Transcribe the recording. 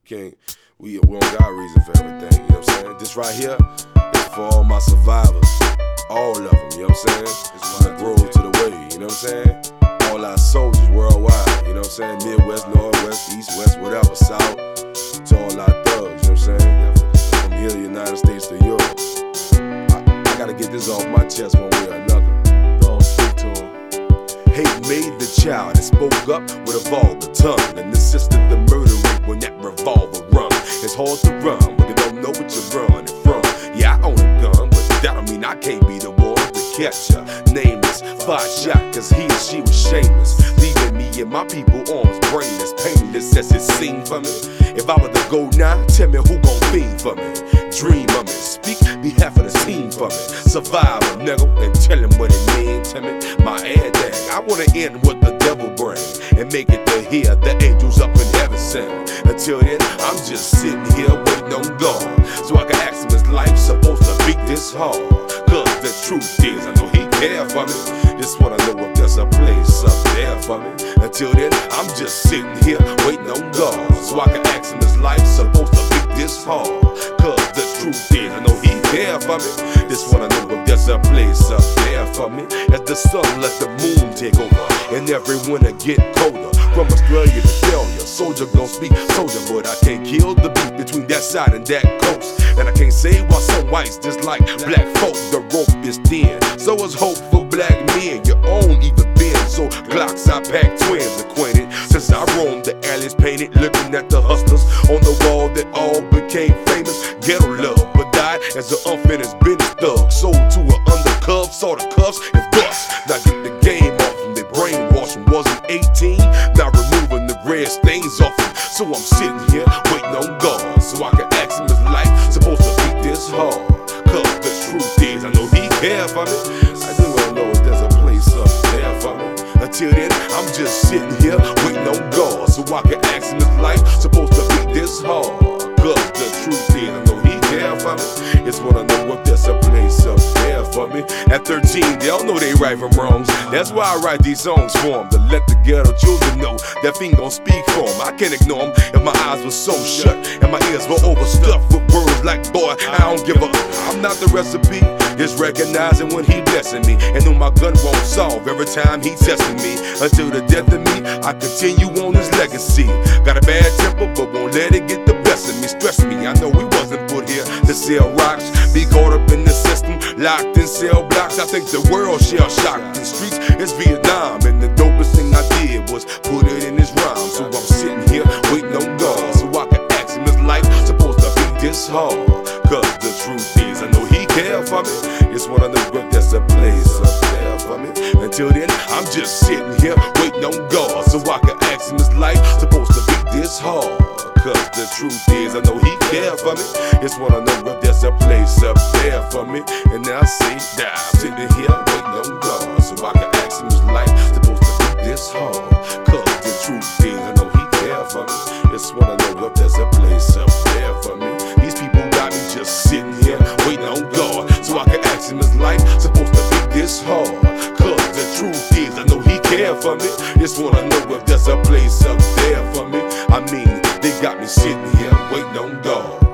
can't, we don't got a reason for everything, you know what I'm saying? This right here is for all my survivors, all of them, you know what I'm saying? It's from the grove to the way, you know what I'm saying? All our soldiers worldwide, you know what I'm saying? Midwest, Northwest, East, West, whatever, South, to all our thugs, you know what I'm saying? From here to the United States to Europe. I gotta get this off my chest one way or another. Don't speak to him. Hate made the child that spoke up with a vulgar tongue and assisted the murder rate when that revolver run. It's hard to run when they don't know what you're running from. Yeah, I own a gun, but that don't mean I can't be the one to catch ya. Nameless, 5 shot, cause he or she was shameless, leaving me and my people arms brainless, painless as it seemed for me. If I were to go now, tell me who gon' fiend for me. Dream of me, speak behalf of the team for me. Survive a nigga and tell him what it means to me. My air dag, I wanna end what the devil bring and make it to hear the angels up in heaven sing. Until then, I'm just sitting here waiting on God, so I can ask him, is life supposed to be this hard? Cause the truth is, I know he care for me. Just wanna know if there's a place up there for me. Until then, I'm just sitting here waiting on God, so I can ask him, is life supposed to be this hard? Cause the truth is, I know he care for me. Just wanna know if there's a place up there for me. As the sun let the moon take over and every winter get colder, from Australia to failure, soldier gon' speak soldier, but I can't kill the beat between that side and that coast. And I can't say why some whites just like black folk. The rope is thin, so is hope for black men. Your own even been, so Glocks I pack twins acquainted. Since I roamed the alleys painted, looking at the hustlers on the wall that all became famous. Ghetto love, but died as an unfinished business thug. Sold to an undercuff, saw the cuffs and bust. Now get the game off them, they brainwashing. Wasn't 18, now removing the red stains off them. So I'm sitting here waiting on God, so I can ask him, is life supposed to be this hard? Cause the truth is, I know he care for me. I just wanna know if there's a place up there for me. Until then, I'm just sitting here waiting on God, so I can ask him, is life supposed to be this hard? Cause the truth is, I know he care for me. Just wanna know if there's a place up there for me. At 13, they all know they right from wrongs. That's why I write these songs for them, to let the ghetto children know that fiend gon' speak for them. I can't ignore them if my eyes were so shut and my ears were overstuffed with words like, boy, I don't give up. I'm not the recipe, just recognizing when he blessing me, and know my gun won't solve every time he testing me. Until the death of me, I continue on his legacy. Got a bad temper, but won't let it get the best of me. Stress me, I know we wasn't put here to sell rocks, be caught up in the system, locked in cell blocks. I think the world shell shocked. The streets is Vietnam, and the dopest thing I did was put it in his rhyme. So I'm sitting here waiting on God, so I can ask him, is life supposed to be this hard? Cause the truth is, I know he care for me. Just wanna know if there's a place up there for me. Until then, I'm just sitting here waiting on God, so I can ask him, is life supposed to be this hard? Cause the truth is, I know he care for me. Just wanna know if there's a place up there for me. And now I say that I'm sitting here waiting on God, so I can ask him, is life supposed to be this hard? Cause the truth is, I know he care for me. Just wanna know if there's a place up there for me. These people got me just sitting here waiting on God, so I can ask him, is life supposed to be this hard? Cause the truth is, I know he care for me. Just wanna know if there's a place up there for me. I mean, they got me sitting here waiting on God.